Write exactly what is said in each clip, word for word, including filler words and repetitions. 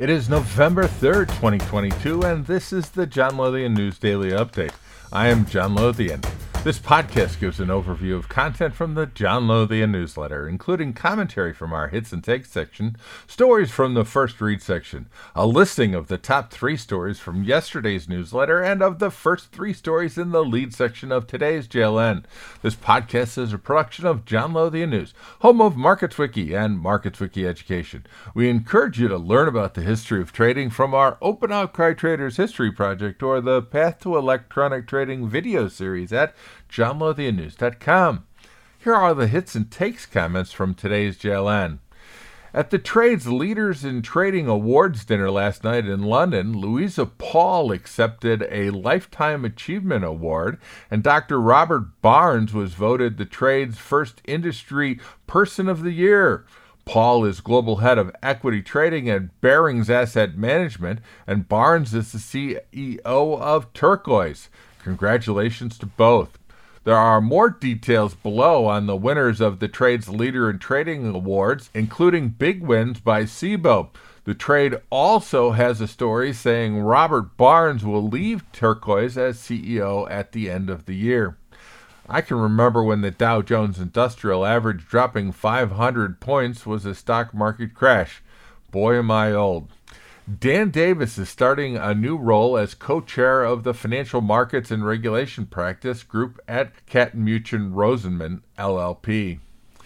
It is November third, twenty twenty-two, and this is the John Lothian News Daily Update. I am John Lothian. This podcast gives an overview of content from the John Lothian newsletter, including commentary from our Hits and Takes section, stories from the First Read section, a listing of the top three stories from yesterday's newsletter, and of the first three stories in the lead section of today's J L N. This podcast is a production of John Lothian News, home of MarketsWiki and MarketsWiki Education. We encourage you to learn about the history of trading from our Open Outcry Traders History Project or the Path to Electronic Trading video series at john lothian news dot com. Here are the hits and takes comments from today's J L N. At the Trade's Leaders in Trading Awards dinner last night in London, Louisa Paul accepted a Lifetime Achievement Award, and Doctor Robert Barnes was voted the Trade's first Industry Person of the Year. Paul is Global Head of Equity Trading at Barings Asset Management, and Barnes is the C E O of Turquoise. Congratulations to both. There are more details below on the winners of the Trade's Leader in Trading Awards, including big wins by Cboe. The Trade also has a story saying Robert Barnes will leave Turquoise as C E O at the end of the year. I can remember when the Dow Jones Industrial Average dropping five hundred points was a stock market crash. Boy, am I old. Dan Davis is starting a new role as co-chair of the Financial Markets and Regulation Practice Group at Katten-Muchin Rosenman, L L P.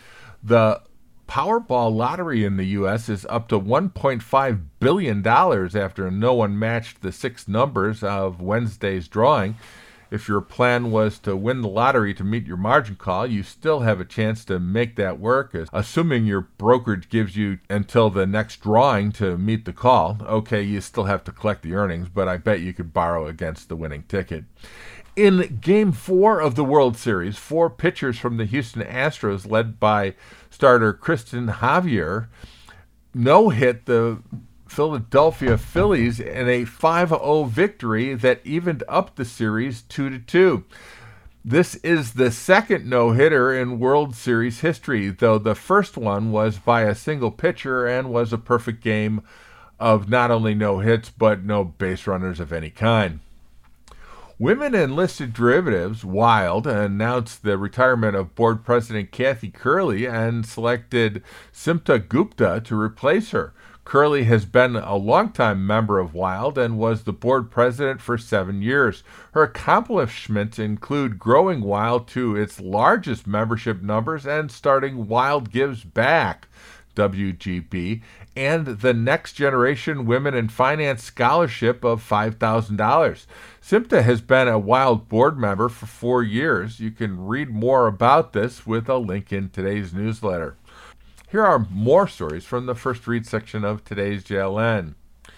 The Powerball lottery in the U S is up to one point five billion dollars after no one matched the six numbers of Wednesday's drawing. If your plan was to win the lottery to meet your margin call, you still have a chance to make that work, assuming your brokerage gives you until the next drawing to meet the call. Okay, you still have to collect the earnings, but I bet you could borrow against the winning ticket. In Game four of the World Series, four pitchers from the Houston Astros, led by starter Cristian Javier, no-hit the Philadelphia Phillies in a five oh victory that evened up the series two to two. This is the second no-hitter in World Series history, though the first one was by a single pitcher and was a perfect game of not only no hits but no base runners of any kind. Women in Listed Derivatives, Wild, announced the retirement of board president Kathy Curley and selected Simta Gupta to replace her. Curley has been a longtime member of Wild and was the board president for seven years. Her accomplishments include growing Wild to its largest membership numbers and starting Wild Gives Back, W G B, and the Next Generation Women in Finance Scholarship of five thousand dollars. Simta has been a Wild board member for four years. You can read more about this with a link in today's newsletter. Here are more stories from the First Read section of today's J L N.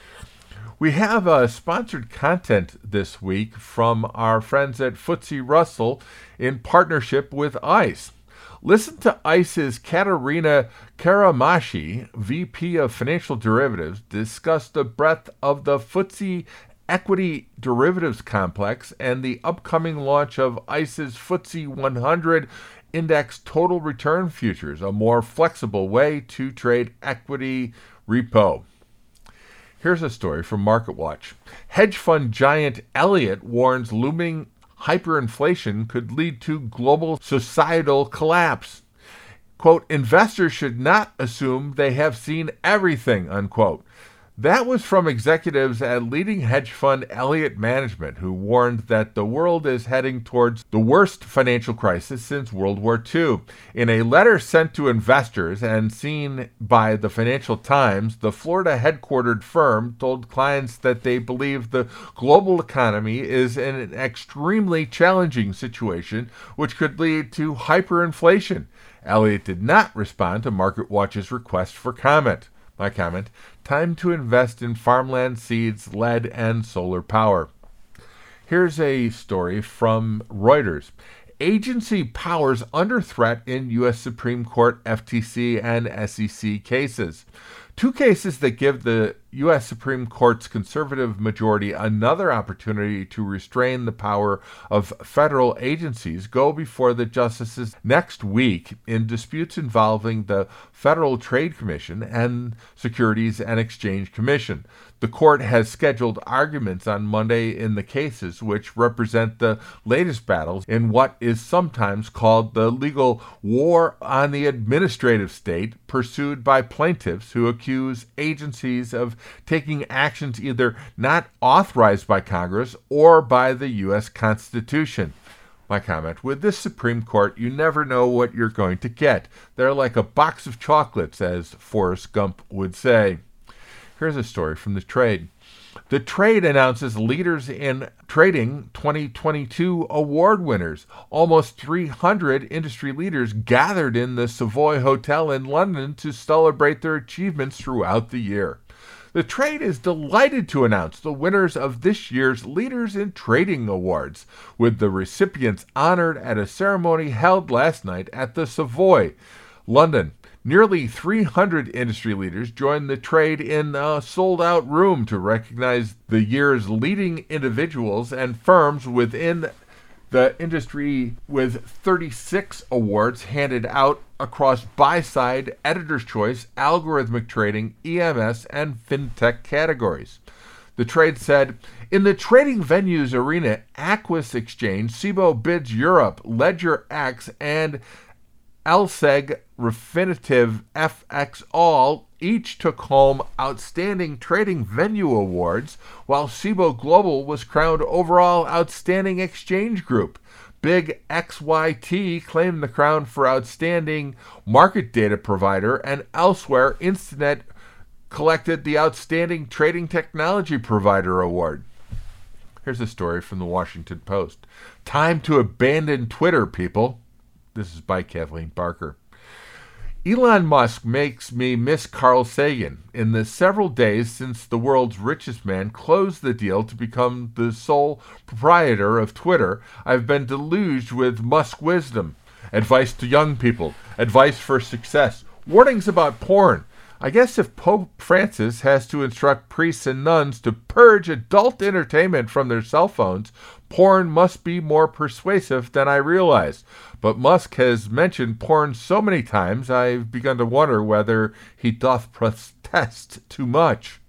We have uh, sponsored content this week from our friends at F T S E Russell in partnership with ICE. Listen to ICE's Katerina Karamashi, V P of Financial Derivatives, discuss the breadth of the F T S E Equity Derivatives Complex and the upcoming launch of ICE's F T S E one hundred Index Total Return Futures, a more flexible way to trade equity repo. Here's a story from MarketWatch. Hedge fund giant Elliott warns looming hyperinflation could lead to global societal collapse. Quote, investors should not assume they have seen everything, unquote. That was from executives at leading hedge fund Elliott Management, who warned that the world is heading towards the worst financial crisis since World War Two. In a letter sent to investors and seen by the Financial Times, the Florida-headquartered firm told clients that they believe the global economy is in an extremely challenging situation, which could lead to hyperinflation. Elliott did not respond to MarketWatch's request for comment. My comment, time to invest in farmland seeds, lead, and solar power. Here's a story from Reuters. Agency powers under threat in U S Supreme Court F T C and S E C cases. Two cases that give the U S Supreme Court's conservative majority another opportunity to restrain the power of federal agencies go before the justices next week in disputes involving the Federal Trade Commission and Securities and Exchange Commission. The court has scheduled arguments on Monday in the cases, which represent the latest battles in what is sometimes called the legal war on the administrative state, pursued by plaintiffs who accuse agencies of taking actions either not authorized by Congress or by the U S Constitution. My comment: with this Supreme Court, you never know what you're going to get. They're like a box of chocolates, as Forrest Gump would say. Here's a story from the Trade. The Trade announces leaders in trading twenty twenty-two award winners. Almost three hundred industry leaders gathered in the Savoy Hotel in London to celebrate their achievements throughout the year. The Trade is delighted to announce the winners of this year's Leaders in Trading Awards, with the recipients honored at a ceremony held last night at the Savoy, London. Nearly three hundred industry leaders joined the Trade in a sold-out room to recognize the year's leading individuals and firms within the industry, with thirty-six awards handed out across buy-side, editor's choice, algorithmic trading, E M S, and fintech categories. The Trade said, in the trading venues arena, Aquis Exchange, Cboe Bids Europe, Ledger X, and L S E G Refinitiv F X All each took home Outstanding Trading Venue Awards, while Cboe Global was crowned Overall Outstanding Exchange Group. Big X Y T claimed the crown for Outstanding Market Data Provider, and elsewhere, Instinet collected the Outstanding Trading Technology Provider Award. Here's a story from the Washington Post. Time to abandon Twitter, people. This is by Kathleen Barker. Elon Musk makes me miss Carl Sagan. In the several days since the world's richest man closed the deal to become the sole proprietor of Twitter, I've been deluged with Musk wisdom, advice to young people, advice for success, warnings about porn. I guess if Pope Francis has to instruct priests and nuns to purge adult entertainment from their cell phones, porn must be more persuasive than I realized. But Musk has mentioned porn so many times, I've begun to wonder whether he doth protest too much.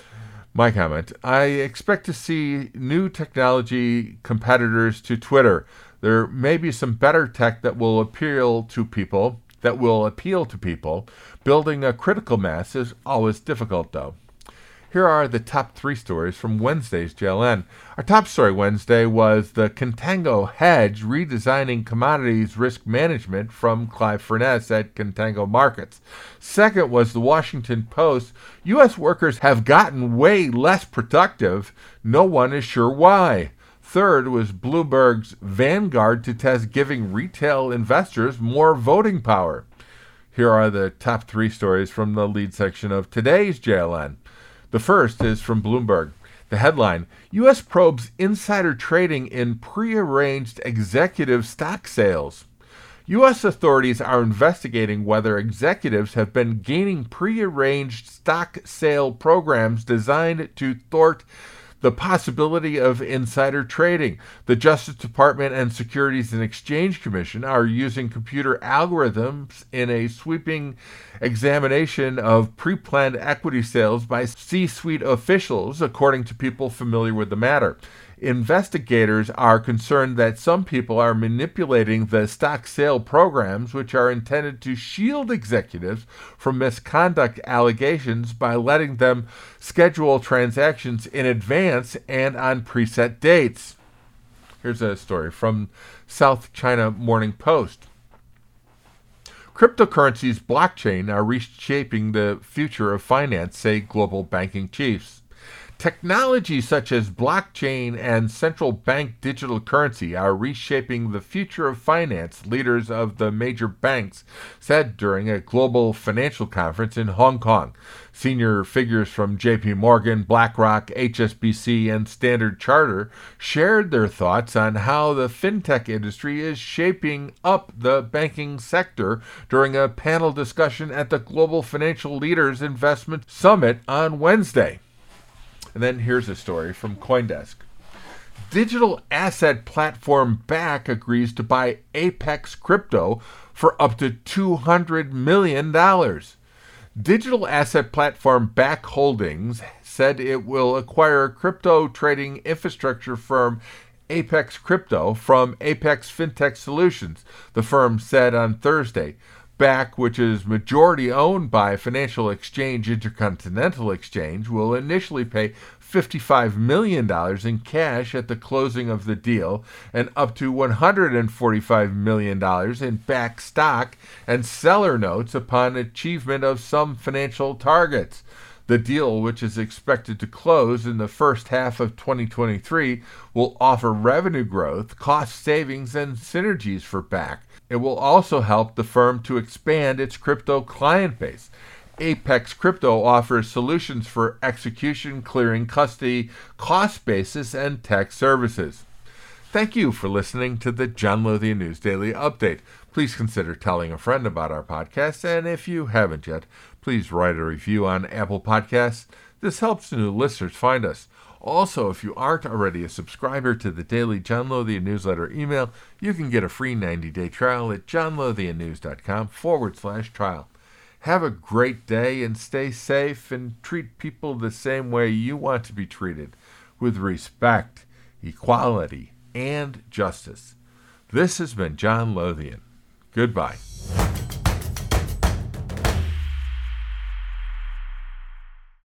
My comment: I expect to see new technology competitors to Twitter. There may be some better tech that will appeal to people, that will appeal to people. Building a critical mass is always difficult, though. Here are the top three stories from Wednesday's J L N. Our top story Wednesday was the Contango Hedge redesigning commodities risk management from Clive Furness at Contango Markets. Second was the Washington Post. U S workers have gotten way less productive. No one is sure why. Third was Bloomberg's Vanguard to test giving retail investors more voting power. Here are the top three stories from the lead section of today's J L N. The first is from Bloomberg. The headline: U S probes insider trading in prearranged executive stock sales. U S authorities are investigating whether executives have been gaining prearranged stock sale programs designed to thwart the possibility of insider trading. The Justice Department and Securities and Exchange Commission are using computer algorithms in a sweeping examination of pre-planned equity sales by C-suite officials, according to people familiar with the matter. Investigators are concerned that some people are manipulating the stock sale programs, which are intended to shield executives from misconduct allegations by letting them schedule transactions in advance and on preset dates. Here's a story from South China Morning Post. Cryptocurrencies blockchain are reshaping the future of finance, say global banking chiefs. Technologies such as blockchain and central bank digital currency are reshaping the future of finance, leaders of the major banks said during a global financial conference in Hong Kong. Senior figures from J P Morgan, BlackRock, H S B C, and Standard Chartered shared their thoughts on how the fintech industry is shaping up the banking sector during a panel discussion at the Global Financial Leaders Investment Summit on Wednesday. And then here's a story from CoinDesk. Digital asset platform Bakkt agrees to buy Apex Crypto for up to two hundred million dollars. Digital asset platform Bakkt Holdings said it will acquire crypto trading infrastructure firm Apex Crypto from Apex Fintech Solutions, the firm said on Thursday. Bakkt, which is majority owned by financial exchange Intercontinental Exchange, will initially pay fifty-five million dollars in cash at the closing of the deal and up to one hundred forty-five million dollars in Bakkt stock and seller notes upon achievement of some financial targets. The deal, which is expected to close in the first half of twenty twenty-three, will offer revenue growth, cost savings, and synergies for Bakkt. It will also help the firm to expand its crypto client base. Apex Crypto offers solutions for execution, clearing, custody, cost basis, and tech services. Thank you for listening to the John Lothian News Daily Update. Please consider telling a friend about our podcast, and if you haven't yet, please write a review on Apple Podcasts. This helps new listeners find us. Also, if you aren't already a subscriber to the daily John Lothian newsletter email, you can get a free ninety-day trial at johnlothiannews.com forward slash trial. Have a great day and stay safe and treat people the same way you want to be treated, with respect, equality, and justice. This has been John Lothian. Goodbye.